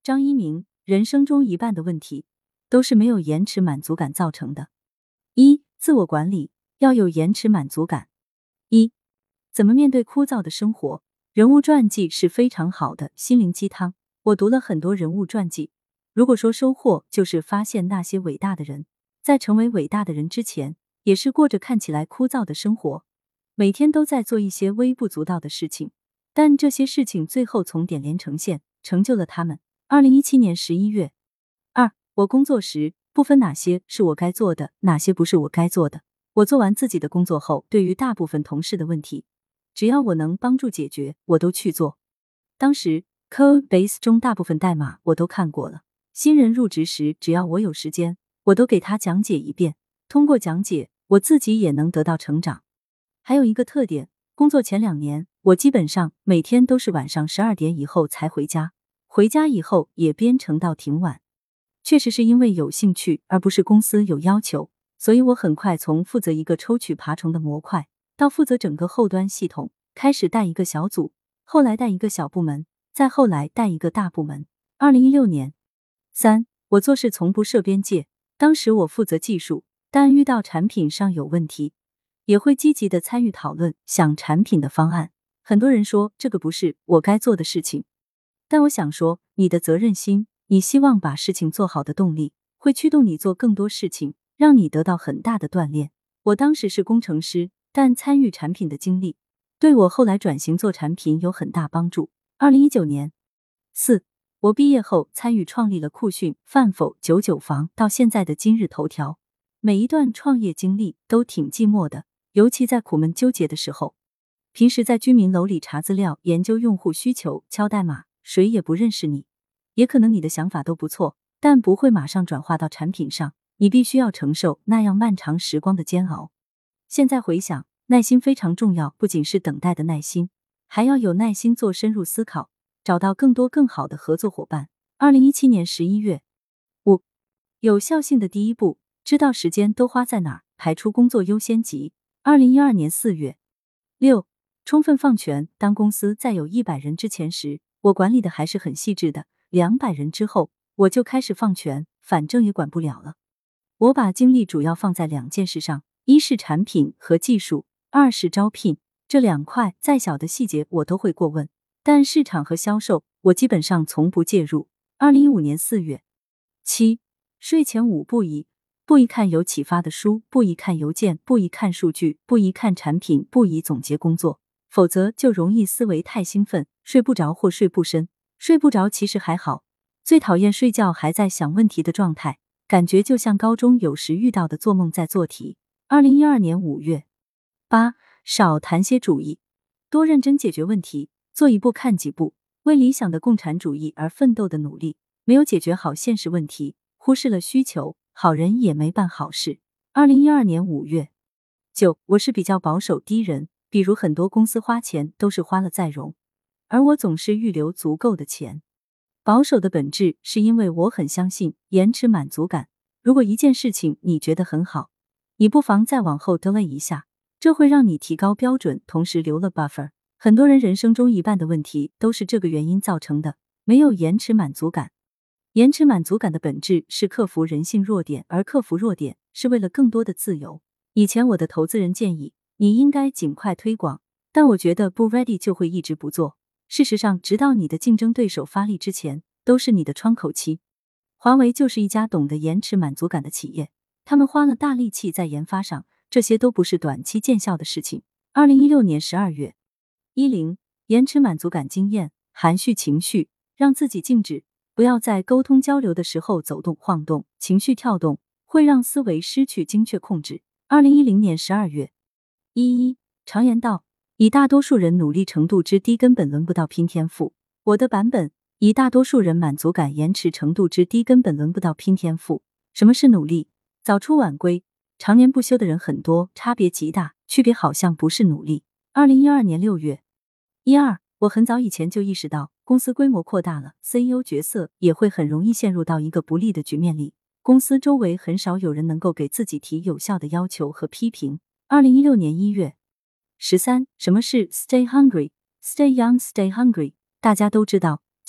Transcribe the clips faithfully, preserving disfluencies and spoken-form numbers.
张一鸣，人生中一半的问题都是没有延迟满足感造成的。一、自我管理要有延迟满足感。一、怎么面对枯燥的生活？人物传记是非常好的心灵鸡汤，我读了很多人物传记，如果说收获就是发现那些伟大的人，在成为伟大的人之前，也是过着看起来枯燥的生活，每天都在做一些微不足道的事情，但这些事情最后从点连成线，成就了他们。二零一七年十一月。二、我工作时不分哪些是我该做的，哪些不是我该做的。我做完自己的工作后，对于大部分同事的问题，只要我能帮助解决，我都去做。当时 Codebase 中大部分代码我都看过了，新人入职时，只要我有时间，我都给他讲解一遍，通过讲解，我自己也能得到成长。还有一个特点，工作前两年，我基本上每天都是晚上十二点以后才回家，回家以后也编程到挺晚。确实是因为有兴趣，而不是公司有要求，所以我很快从负责一个抽取爬虫的模块，到负责整个后端系统，开始带一个小组，后来带一个小部门，再后来带一个大部门。二零一六年。三、我做事从不设边界，当时我负责技术，但遇到产品上有问题，也会积极的参与讨论，想产品的方案。很多人说这个不是我该做的事情，但我想说，你的责任心，你希望把事情做好的动力，会驱动你做更多事情，让你得到很大的锻炼。我当时是工程师，但参与产品的经历，对我后来转型做产品有很大帮助。二零一九年。四、我毕业后参与创立了酷讯、饭否、九九房，到现在的今日头条。每一段创业经历都挺寂寞的，尤其在苦闷纠结的时候。平时在居民楼里查资料、研究用户需求、敲代码，谁也不认识你，也可能你的想法都不错，但不会马上转化到产品上，你必须要承受那样漫长时光的煎熬。现在回想，耐心非常重要，不仅是等待的耐心，还要有耐心做深入思考，找到更多更好的合作伙伴。二零一七年十一月。五、有效性的第一步，知道时间都花在哪儿，排出工作优先级。二零一二年四月。六、充分放权。当公司在有一百人之前时，我管理的还是很细致的，两百人之后，我就开始放权，反正也管不了了。我把精力主要放在两件事上，一是产品和技术，二是招聘。这两块再小的细节我都会过问，但市场和销售我基本上从不介入。二零一五年四月。七、睡前五不宜。不宜看有启发的书，不宜看邮件，不宜看数据，不宜看产品，不宜总结工作，否则就容易思维太兴奋，睡不着或睡不深。睡不着其实还好，最讨厌睡觉还在想问题的状态，感觉就像高中有时遇到的做梦在做题。二零一二年五月。八、少谈些主义，多认真解决问题，做一步看几步，为理想的共产主义而奋斗的努力，没有解决好现实问题，忽视了需求，好人也没办好事。二零一二年五月。九、我是比较保守低人，比如很多公司花钱都是花了再融，而我总是预留足够的钱。保守的本质是因为我很相信延迟满足感。如果一件事情你觉得很好，你不妨再往后 delay 一下，这会让你提高标准，同时留了 buffer。很多人人生中一半的问题都是这个原因造成的，没有延迟满足感。延迟满足感的本质是克服人性弱点，而克服弱点是为了更多的自由。以前我的投资人建议你应该尽快推广，但我觉得不 ready 就会一直不做。事实上，直到你的竞争对手发力之前，都是你的窗口期。华为就是一家懂得延迟满足感的企业，他们花了大力气在研发上，这些都不是短期见效的事情。二零一六年十二月。一零、延迟满足感经验，含蓄情绪，让自己静止，不要在沟通交流的时候走动晃动，情绪跳动会让思维失去精确控制。二零一零年十二月。一一、常言道，以大多数人努力程度之低根本轮不到拼天赋。我的版本，以大多数人满足感延迟程度之低根本轮不到拼天赋。什么是努力？早出晚归，常年不休的人很多，差别极大，区别好像不是努力。二零一二年六月。一二、我很早以前就意识到，公司规模扩大了 ，C E O 角色也会很容易陷入到一个不利的局面里。公司周围很少有人能够给自己提有效的要求和批评。二零一六年一月。十三、什么是 stay hungry？ Stay young, stay hungry。大家都知道，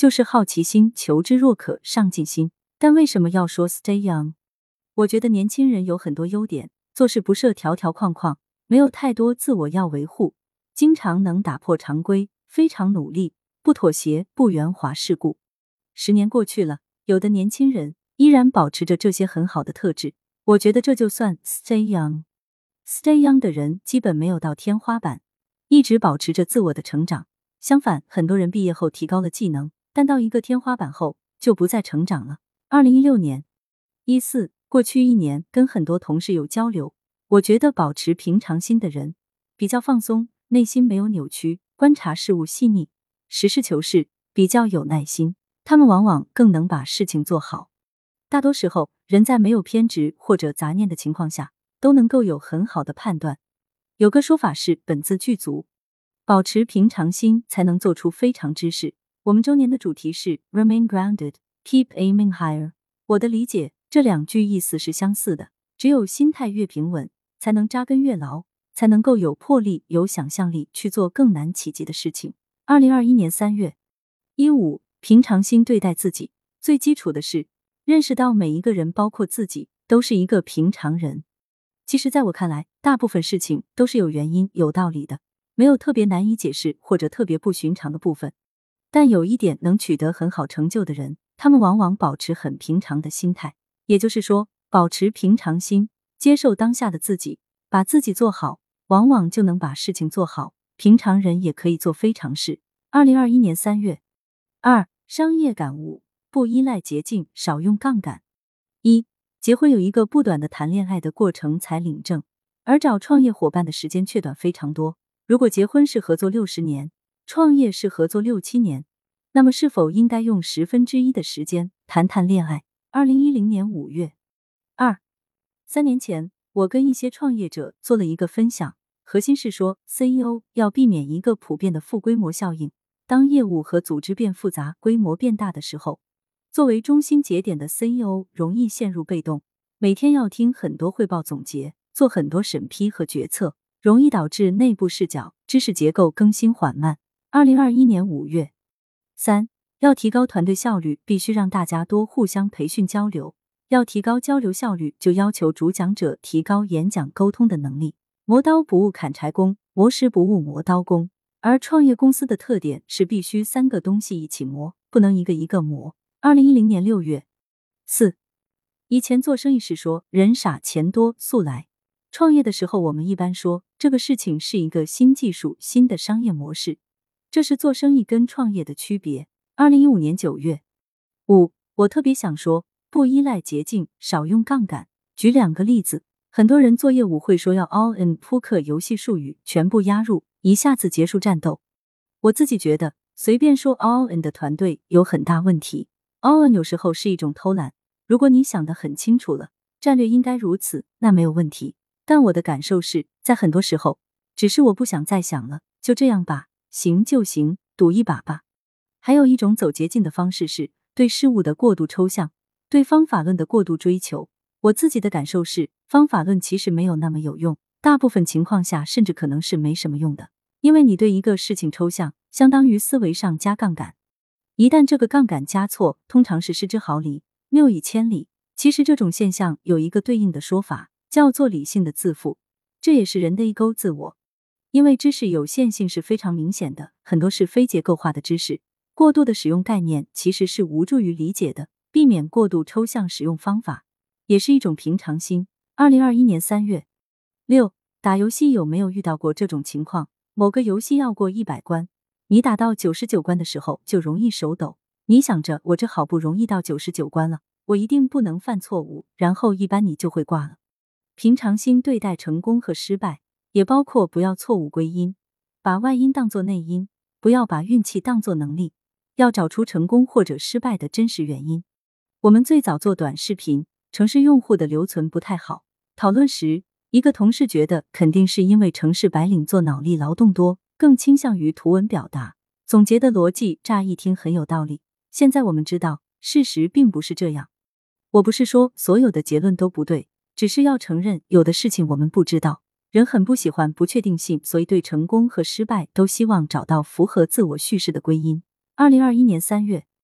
就是好奇心、求知若渴、上进心。但为什么要说 stay young？ 我觉得年轻人有很多优点，做事不设条条框框，没有太多自我要维护，经常能打破常规，非常努力，不妥协，不圆滑世故。十年过去了，有的年轻人依然保持着这些很好的特质，我觉得这就算 stay young。stay young 的人基本没有到天花板，一直保持着自我的成长。相反，很多人毕业后提高了技能，但到一个天花板后就不再成长了。二零一六年一四过去一年跟很多同事有交流，我觉得保持平常心的人比较放松，内心没有扭曲，观察事物细腻，实事求是，比较有耐心，他们往往更能把事情做好。大多时候，人在没有偏执或者杂念的情况下，都能够有很好的判断。有个说法是本自具足，保持平常心才能做出非常之事。我们周年的主题是 Remain grounded, keep aiming higher。 我的理解，这两句意思是相似的，只有心态越平稳，才能扎根越牢，才能够有魄力、有想象力去做更难企及的事情。二零二一年三月一五，平常心对待自己，最基础的是认识到每一个人，包括自己，都是一个平常人。其实在我看来，大部分事情都是有原因、有道理的，没有特别难以解释或者特别不寻常的部分。但有一点能取得很好成就的人，他们往往保持很平常的心态。也就是说，保持平常心，接受当下的自己，把自己做好，往往就能把事情做好。平常人也可以做非常事。二零二一年三月二，商业感悟，不依赖捷径，少用杠杆。一，结婚有一个不短的谈恋爱的过程才领证，而找创业伙伴的时间却短非常多。如果结婚是合作六十年，创业是合作六七年，那么是否应该用十分之一的时间谈谈恋爱？二零一零年五月二，三年前，我跟一些创业者做了一个分享，核心是说 C E O 要避免一个普遍的负规模效应。当业务和组织变复杂，规模变大的时候，作为中心节点的 C E O 容易陷入被动，每天要听很多汇报总结，做很多审批和决策，容易导致内部视角、知识结构更新缓慢。二零二一年五月三，要提高团队效率，必须让大家多互相培训交流。要提高交流效率，就要求主讲者提高演讲沟通的能力。磨刀不误砍柴工，磨石不误磨刀工。而创业公司的特点是必须三个东西一起磨，不能一个一个磨。二零一零年六月四，以前做生意时说人傻钱多速来，创业的时候我们一般说这个事情是一个新技术、新的商业模式，这是做生意跟创业的区别。二零一五年九月五，我特别想说不依赖捷径，少用杠杆。举两个例子，很多人做业务会说要 all in， 扑克游戏术语全部压入，一下子结束战斗。我自己觉得随便说 all in 的团队有很大问题。 all in 有时候是一种偷懒，如果你想得很清楚了，战略应该如此，那没有问题。但我的感受是，在很多时候只是我不想再想了，就这样吧，行就行，赌一把吧。还有一种走捷径的方式是对事物的过度抽象，对方法论的过度追求。我自己的感受是，方法论其实没有那么有用，大部分情况下甚至可能是没什么用的。因为你对一个事情抽象，相当于思维上加杠杆。一旦这个杠杆加错，通常是失之毫厘，谬以千里。其实这种现象有一个对应的说法，叫做理性的自负，这也是人的一钩自我。因为知识有限性是非常明显的，很多是非结构化的知识，过度的使用概念其实是无助于理解的，避免过度抽象使用方法，也是一种平常心。二零二一年三月六，打游戏有没有遇到过这种情况？某个游戏要过一百关，你打到九十九关的时候就容易手抖，你想着我这好不容易到九十九关了，我一定不能犯错误，然后一般你就会挂了。平常心对待成功和失败，也包括不要错误归因，把外因当作内因，不要把运气当作能力，要找出成功或者失败的真实原因。我们最早做短视频，城市用户的留存不太好，讨论时一个同事觉得肯定是因为城市白领做脑力劳动多，更倾向于图文表达。总结的逻辑乍一听很有道理，现在我们知道事实并不是这样。我不是说所有的结论都不对，只是要承认有的事情我们不知道。人很不喜欢不确定性，所以对成功和失败都希望找到符合自我叙事的归因。二零二一年三月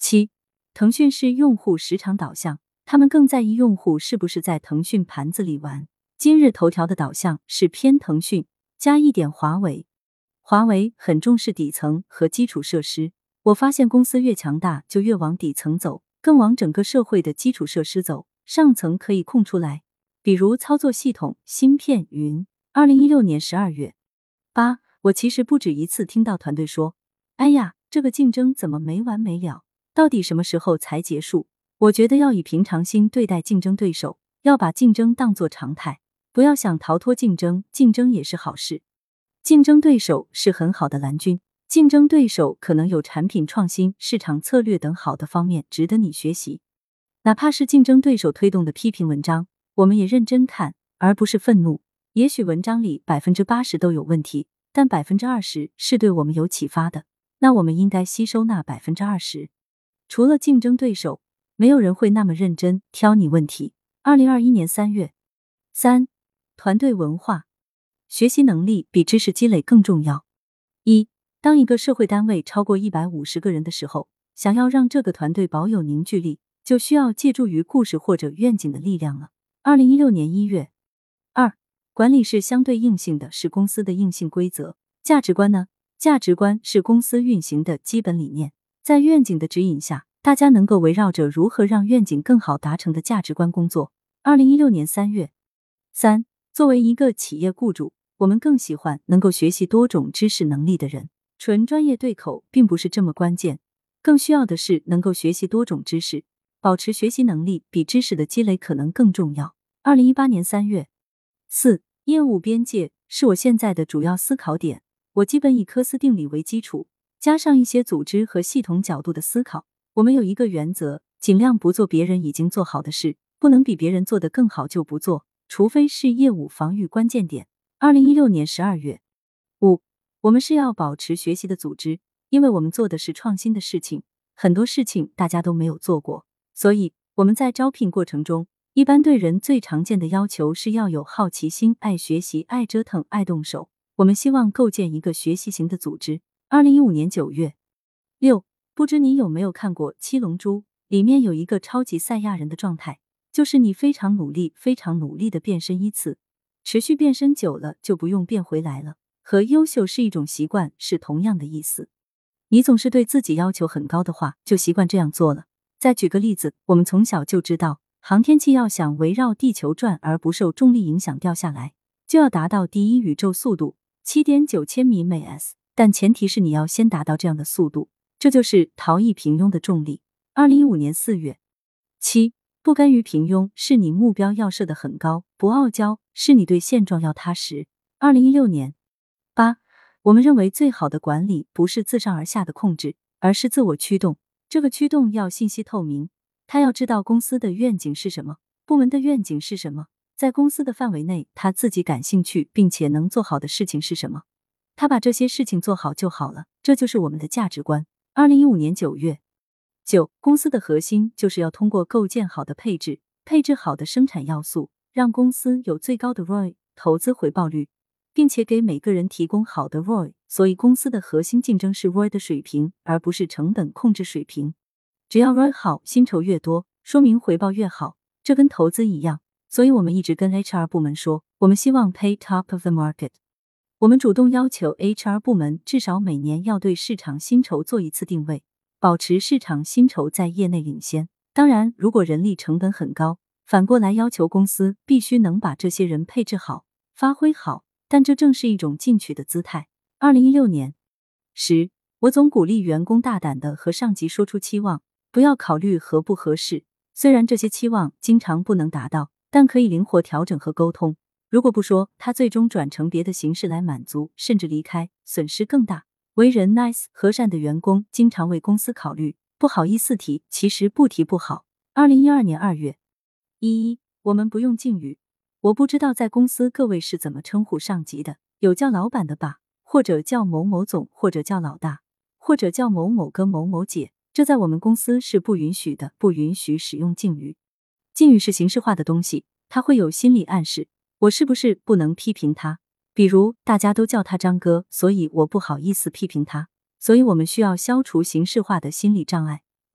七，腾讯是用户时长导向，他们更在意用户是不是在腾讯盘子里玩。今日头条的导向是偏腾讯，加一点华为。华为很重视底层和基础设施，我发现公司越强大就越往底层走，更往整个社会的基础设施走，上层可以空出来，比如操作系统、芯片、云。二零一六年十二月。八，我其实不止一次听到团队说，哎呀，这个竞争怎么没完没了，到底什么时候才结束？我觉得要以平常心对待竞争对手，要把竞争当作常态，不要想逃脱竞争，竞争也是好事。竞争对手是很好的蓝军，竞争对手可能有产品创新、市场策略等好的方面值得你学习。哪怕是竞争对手推动的批评文章，我们也认真看，而不是愤怒。也许文章里 百分之八十 都有问题，但 百分之二十 是对我们有启发的，那我们应该吸收那 百分之二十。除了竞争对手，没有人会那么认真挑你问题。二零二一年三月。三，团队文化。学习能力比知识积累更重要。一，当一个社会单位超过一百五十个人的时候，想要让这个团队保有凝聚力，就需要借助于故事或者愿景的力量了。二零一六年一月。二，管理是相对硬性的，是公司的硬性规则。价值观呢？价值观是公司运行的基本理念。在愿景的指引下，大家能够围绕着如何让愿景更好达成的价值观工作。二零一六年三月。三，作为一个企业雇主，我们更喜欢能够学习多种知识能力的人。纯专业对口并不是这么关键，更需要的是能够学习多种知识，保持学习能力比知识的积累可能更重要。二零一八年三月。四，业务边界是我现在的主要思考点，我基本以科斯定理为基础，加上一些组织和系统角度的思考。我们有一个原则，尽量不做别人已经做好的事，不能比别人做得更好就不做，除非是业务防御关键点。二零一六年十二月。五，我们是要保持学习的组织，因为我们做的是创新的事情，很多事情大家都没有做过，所以我们在招聘过程中，一般对人最常见的要求是要有好奇心、爱学习、爱折腾、爱动手。我们希望构建一个学习型的组织。二零一五年九月。六，不知你有没有看过《七龙珠》，里面有一个超级赛亚人的状态，就是你非常努力、非常努力的变身一次，持续变身久了就不用变回来了，和优秀是一种习惯是同样的意思。你总是对自己要求很高的话，就习惯这样做了。再举个例子，我们从小就知道，航天器要想围绕地球转而不受重力影响掉下来，就要达到第一宇宙速度 七点九千米每 s， 但前提是你要先达到这样的速度，这就是逃逸平庸的重力。二零一五年四月。七，不甘于平庸是你目标要设得很高，不傲娇是你对现状要踏实。二零一六年。八，我们认为最好的管理不是自上而下的控制，而是自我驱动。这个驱动要信息透明，他要知道公司的愿景是什么，部门的愿景是什么，在公司的范围内他自己感兴趣并且能做好的事情是什么，他把这些事情做好就好了，这就是我们的价值观。二零一五年九月。九，公司的核心就是要通过构建好的配置，配置好的生产要素，让公司有最高的 R O I 投资回报率，并且给每个人提供好的 R O I， 所以公司的核心竞争是 R O I 的水平，而不是成本控制水平。只要 R O I 好，薪酬越多，说明回报越好，这跟投资一样。所以我们一直跟 H R 部门说，我们希望 pay top of the market。我们主动要求 H R 部门至少每年要对市场薪酬做一次定位，保持市场薪酬在业内领先。当然，如果人力成本很高，反过来要求公司必须能把这些人配置好，发挥好，但这正是一种进取的姿态。二零一六年。十，我总鼓励员工大胆地和上级说出期望，不要考虑合不合适。虽然这些期望经常不能达到，但可以灵活调整和沟通。如果不说，他最终转成别的形式来满足，甚至离开，损失更大。为人 nice 和善的员工经常为公司考虑，不好意思提，其实不提不好。二零一二年二月。一，我们不用敬语。我不知道在公司各位是怎么称呼上级的，有叫老板的吧，或者叫某某总，或者叫老大，或者叫某某哥某某姐，这在我们公司是不允许的，不允许使用敬语。敬语是形式化的东西，它会有心理暗示，我是不是不能批评他？比如大家都叫他张哥，所以我不好意思批评他，所以我们需要消除形式化的心理障碍。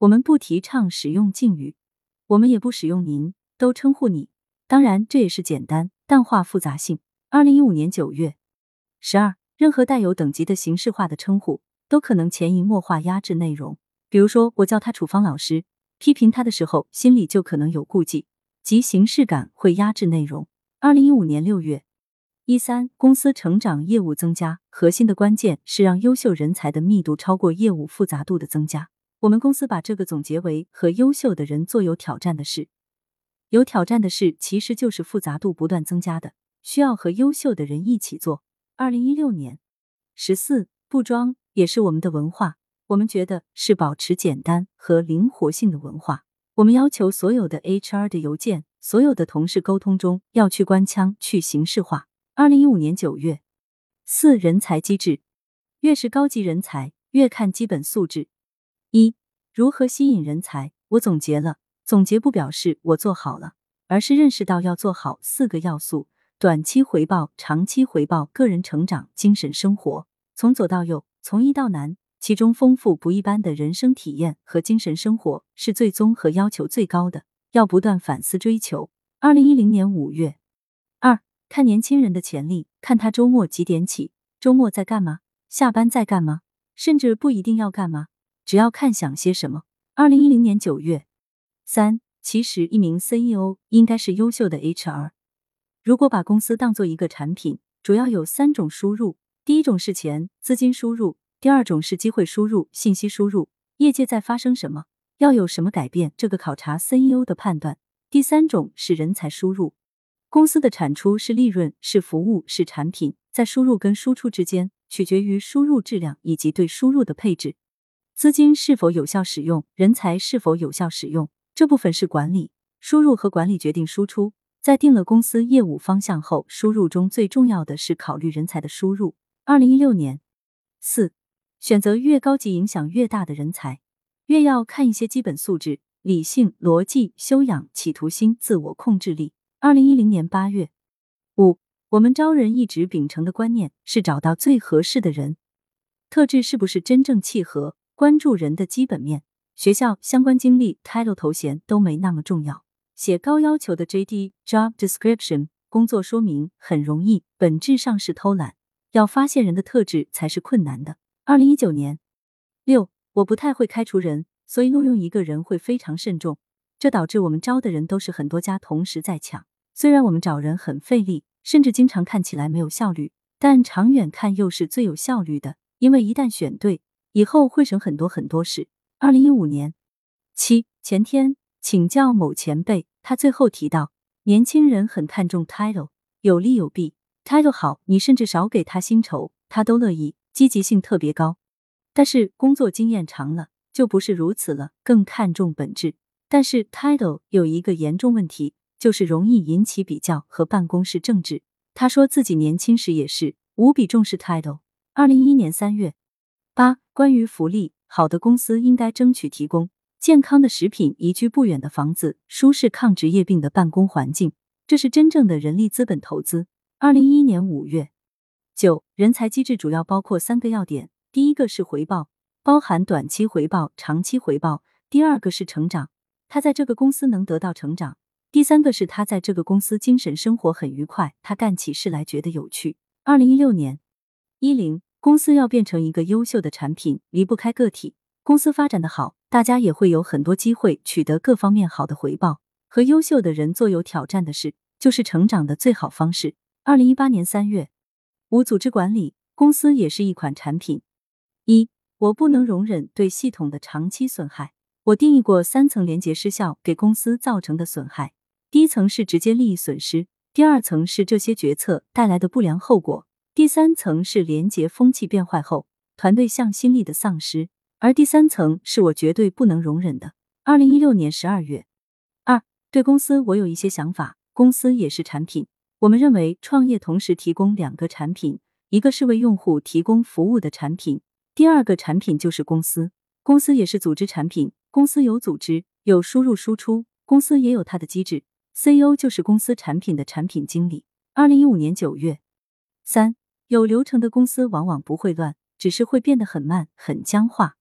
我们不提倡使用敬语，我们也不使用您，都称呼你。当然，这也是简单淡化复杂性。二零一五年九月。十二，任何带有等级的形式化的称呼都可能潜移默化压制内容。比如说，我叫他处方老师，批评他的时候心里就可能有顾忌，即形式感会压制内容。二零一五年六月。一三，公司成长业务增加，核心的关键是让优秀人才的密度超过业务复杂度的增加。我们公司把这个总结为和优秀的人做有挑战的事。有挑战的事其实就是复杂度不断增加的，需要和优秀的人一起做。二零一六年。十四，不装也是我们的文化，我们觉得是保持简单和灵活性的文化。我们要求所有的 H R 的邮件，所有的同事沟通中要去官腔，去形式化。二零一五年九月。四，人才机制，越是高级人才，越看基本素质。一，如何吸引人才？我总结了，总结不表示我做好了，而是认识到要做好四个要素：短期回报、长期回报、个人成长、精神生活。从左到右，从易到难，其中丰富不一般的人生体验和精神生活是最综合要求最高的，要不断反思追求。二零一零年五月。二，看年轻人的潜力，看他周末几点起，周末在干嘛，下班在干嘛，甚至不一定要干嘛，只要看想些什么。二零一零年九月。三，其实一名 C E O 应该是优秀的 H R。如果把公司当作一个产品，主要有三种输入，第一种是钱，资金输入，第二种是机会输入，信息输入，业界在发生什么，要有什么改变，这个考察 C E O 的判断，第三种是人才输入。公司的产出是利润，是服务，是产品，在输入跟输出之间，取决于输入质量以及对输入的配置。资金是否有效使用，人才是否有效使用，这部分是管理，输入和管理决定输出。在定了公司业务方向后，输入中最重要的是考虑人才的输入。二零一六年。四，选择越高级影响越大的人才，越要看一些基本素质：理性、逻辑、修养、企图心、自我控制力。二零一零年八月。五，我们招人一直秉承的观念是找到最合适的人，特质是不是真正契合，关注人的基本面。学校相关经历、title 头衔都没那么重要。写高要求的 J D Job Description 工作说明很容易，本质上是偷懒，要发现人的特质才是困难的。二零一九年。六，我不太会开除人，所以录用一个人会非常慎重，这导致我们招的人都是很多家同时在抢。虽然我们找人很费力，甚至经常看起来没有效率，但长远看又是最有效率的，因为一旦选对，以后会省很多很多事。二零一五年。七，前天请教某前辈，他最后提到，年轻人很看重 title， 有利有弊。title 好，你甚至少给他薪酬，他都乐意，积极性特别高。但是工作经验长了，就不是如此了，更看重本质。但是 title 有一个严重问题，就是容易引起比较和办公室政治。他说自己年轻时也是无比重视 title。二零一一年三月。八，关于福利，好的公司应该争取提供健康的食品、宜居不远的房子、舒适抗职业病的办公环境，这是真正的人力资本投资。二零一一年五月。九，人才机制主要包括三个要点，第一个是回报，包含短期回报、长期回报；第二个是成长，他在这个公司能得到成长；第三个是他在这个公司精神生活很愉快，他干起事来觉得有趣。二零一六年。一零，公司要变成一个优秀的产品，离不开个体。公司发展的好，大家也会有很多机会取得各方面好的回报。和优秀的人做有挑战的事，就是成长的最好方式。二零一八年三月。五，组织管理，公司也是一款产品。一，我不能容忍对系统的长期损害。我定义过三层连结失效给公司造成的损害，第一层是直接利益损失，第二层是这些决策带来的不良后果，第三层是连结风气变坏后团队向心力的丧失，而第三层是我绝对不能容忍的。二零一六年十二月。二，对公司我有一些想法，公司也是产品。我们认为创业同时提供两个产品，一个是为用户提供服务的产品，第二个产品就是公司。公司也是组织产品，公司有组织，有输入输出，公司也有它的机制。C E O 就是公司产品的产品经理。二零一五年九月。三，有流程的公司往往不会乱，只是会变得很慢，很僵化。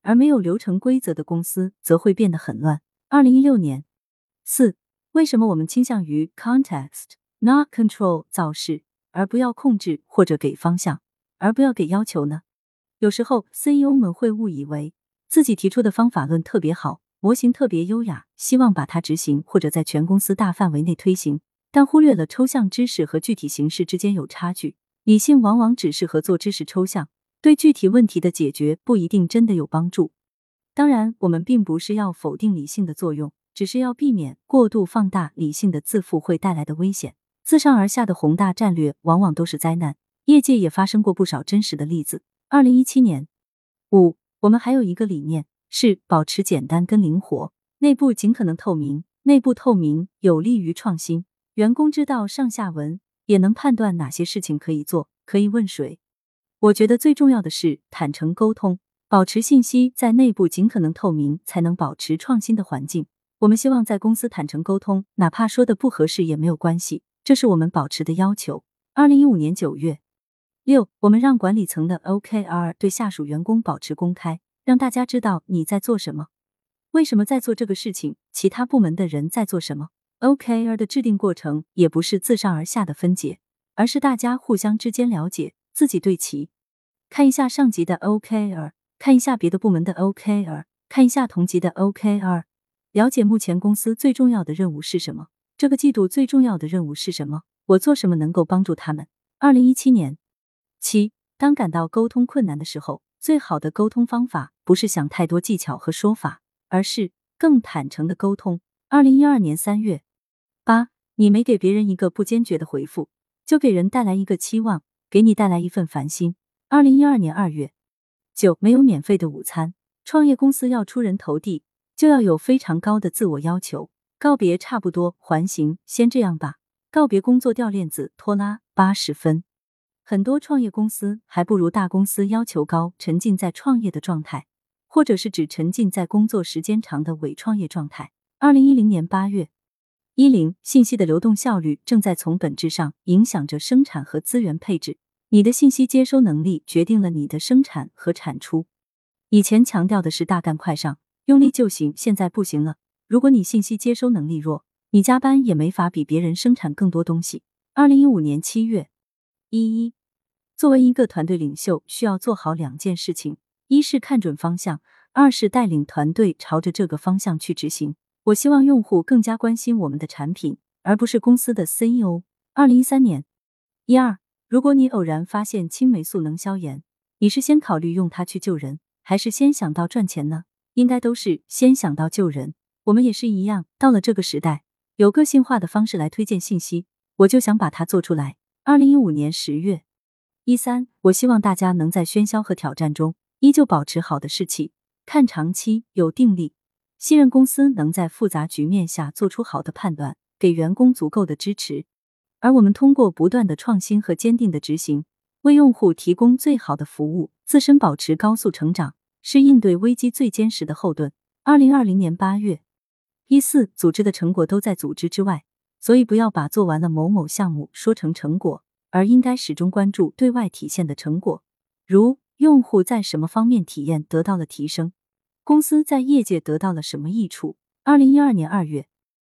而没有流程规则的公司则会变得很乱。二零一六年。四、为什么我们倾向于 context not control 造势，而不要控制或者给方向，而不要给要求呢？有时候 C E O 们会误以为自己提出的方法论特别好，模型特别优雅，希望把它执行或者在全公司大范围内推行，但忽略了抽象知识和具体形式之间有差距。理性往往只适合做知识抽象，对具体问题的解决不一定真的有帮助。当然，我们并不是要否定理性的作用，只是要避免过度放大理性的自负会带来的危险。自上而下的宏大战略往往都是灾难，业界也发生过不少真实的例子。二零一七年。五、我们还有一个理念是保持简单跟灵活，内部尽可能透明，内部透明有利于创新，员工知道上下文，也能判断哪些事情可以做，可以问谁。我觉得最重要的是坦诚沟通，保持信息在内部尽可能透明，才能保持创新的环境。我们希望在公司坦诚沟通，哪怕说的不合适也没有关系，这是我们保持的要求。二零一五年九月。六、我们让管理层的 O K R 对下属员工保持公开，让大家知道你在做什么，为什么在做这个事情，其他部门的人在做什么。O K R 的制定过程也不是自上而下的分解，而是大家互相之间了解，自己对齐。看一下上级的 O K R， 看一下别的部门的 O K R， 看一下同级的 O K R， 了解目前公司最重要的任务是什么，这个季度最重要的任务是什么，我做什么能够帮助他们。二零一七年。七、当感到沟通困难的时候，最好的沟通方法不是想太多技巧和说法，而是更坦诚的沟通。二零一二年三月。八、你没给别人一个不坚决的回复，就给人带来一个期望，给你带来一份烦心。二零一二年二月。九、没有免费的午餐，创业公司要出人头地，就要有非常高的自我要求，告别差不多，还行，先这样吧，告别工作掉链子，拖拉八十分。很多创业公司还不如大公司要求高，沉浸在创业的状态，或者是指沉浸在工作时间长的伪创业状态。二零一零年八月。一零、信息的流动效率正在从本质上影响着生产和资源配置。你的信息接收能力决定了你的生产和产出。以前强调的是大干快上，用力就行，现在不行了。如果你信息接收能力弱，你加班也没法比别人生产更多东西。二零一五年七月。一一、作为一个团队领袖，需要做好两件事情，一是看准方向，二是带领团队朝着这个方向去执行。我希望用户更加关心我们的产品，而不是公司的 C E O。二零一三年。一二、如果你偶然发现青霉素能消炎，你是先考虑用它去救人，还是先想到赚钱呢？应该都是先想到救人。我们也是一样，到了这个时代，有个性化的方式来推荐信息，我就想把它做出来。二零一五年十月。一三、我希望大家能在喧嚣和挑战中依旧保持好的士气，看长期，有定力。信任公司能在复杂局面下做出好的判断，给员工足够的支持。而我们通过不断的创新和坚定的执行，为用户提供最好的服务，自身保持高速成长，是应对危机最坚实的后盾。二零二零年八月。一四、组织的成果都在组织之外，所以不要把做完了某某项目说成成果，而应该始终关注对外体现的成果，如用户在什么方面体验得到了提升，公司在业界得到了什么益处。二零一二年二月。